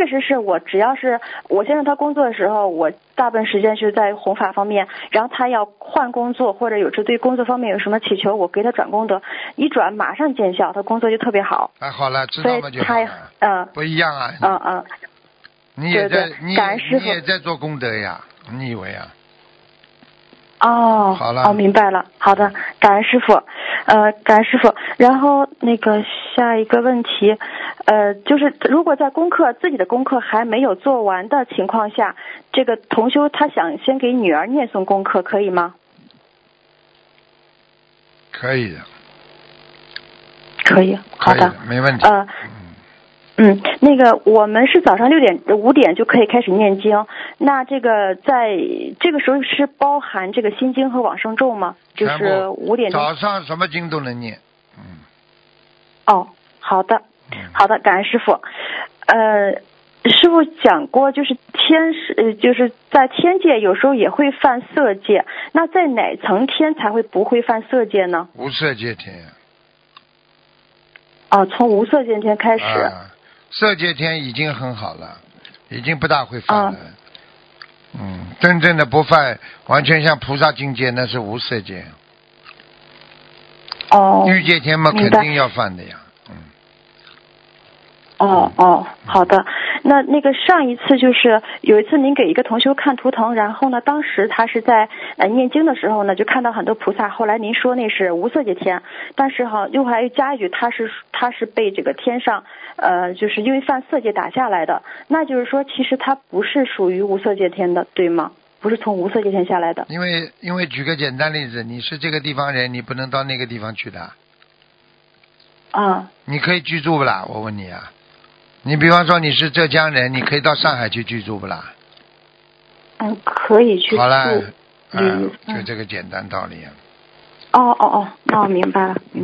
确实是我只要是我先让他工作的时候，我大部分时间是在弘法方面，然后他要换工作或者有时对工作方面有什么祈求，我给他转功德，一转马上见效，他工作就特别好。 好了，知道了就好了。不一样啊。你也在， 对你也在做功德呀，你以为啊？ 哦， 好了， 明白了。好的，感恩师傅，感恩师傅。然后那个下一个问题，就是如果在自己的功课还没有做完的情况下，这个同修他想先给女儿念诵功课，可以吗？ 可以的。 可以，好的， 没问题。 那个我们是早上5点就可以开始念经，那这个在这个时候是包含这个心经和往生咒吗？就是5点钟。 早上什么经都能念。 哦，好的，好的，感恩师傅。师傅讲过，就是就是在天界有时候也会犯色戒，那在哪层天才会不会犯色戒呢？ 无色界天。 从无色界天开始。 色界天已经很好了，已经不大会犯了。真正的不犯，完全像菩萨境界，那是无色界。欲界天嘛，肯定要犯的呀。 好的。那个上一次就是有一次您给一个同修看图腾，然后呢，当时他是在念经的时候呢，就看到很多菩萨。后来您说那是无色界天，但是又还加一句，他是被这个天上就是因为犯色界打下来的。那就是说，其实他不是属于无色界天的，对吗？不是从无色界天下来的。 因为举个简单例子，你是这个地方人，你不能到那个地方去的。你可以居住不啦？我问你啊。你比方说你是浙江人，你可以到上海去居住不啦？ 可以去住。 好了，就这个简单道理啊。 那我明白了。